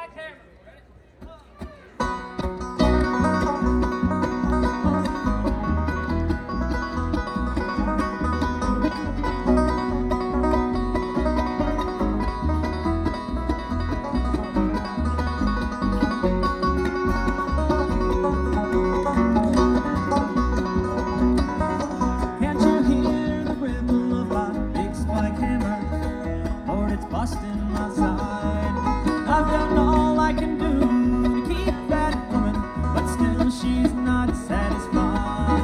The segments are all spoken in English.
Busting my side. I've done all I can do to keep that woman, but still she's not satisfied.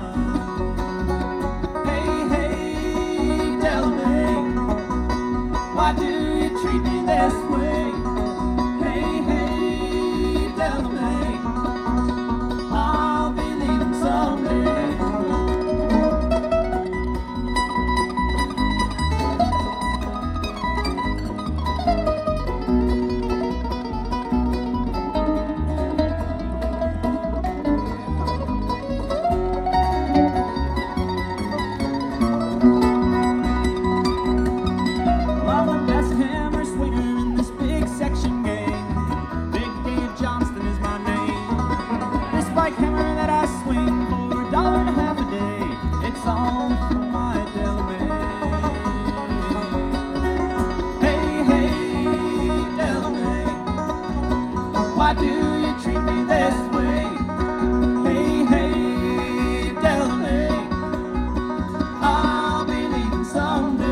Hey, hey, Delamay, why do you treat me this way? Hey, hey, Delamay, I'll be leaving someday. Hammer that I swing for $1.50 a day. It's all for my Delamay. Hey, hey, Delamay, why do you treat me this way? Hey, hey, Delamay, I'll be leaving someday.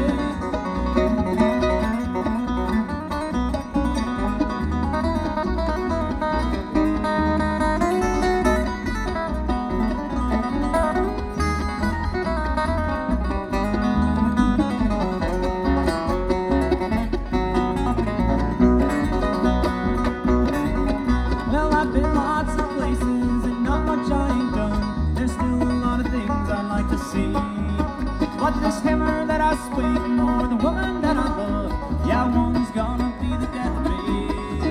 I've been lots of places and not much I ain't done. There's still a lot of things I'd like to see, but this hammer that I swing or the woman that I love, yeah, one's gonna be the death of me.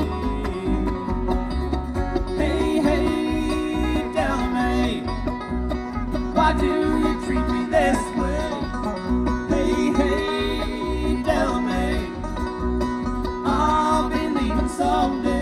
Hey, hey, Delamay, why do you treat me this way? Hey, hey, Delamay, I'll be leaving someday.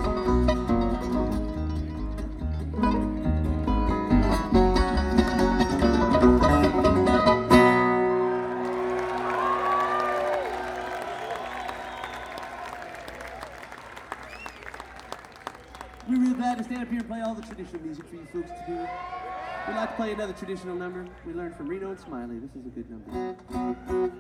We're real glad to stand up here and play all the traditional music for you folks to do. We'd like to play another traditional number we learned from Reno and Smiley. This is a good number.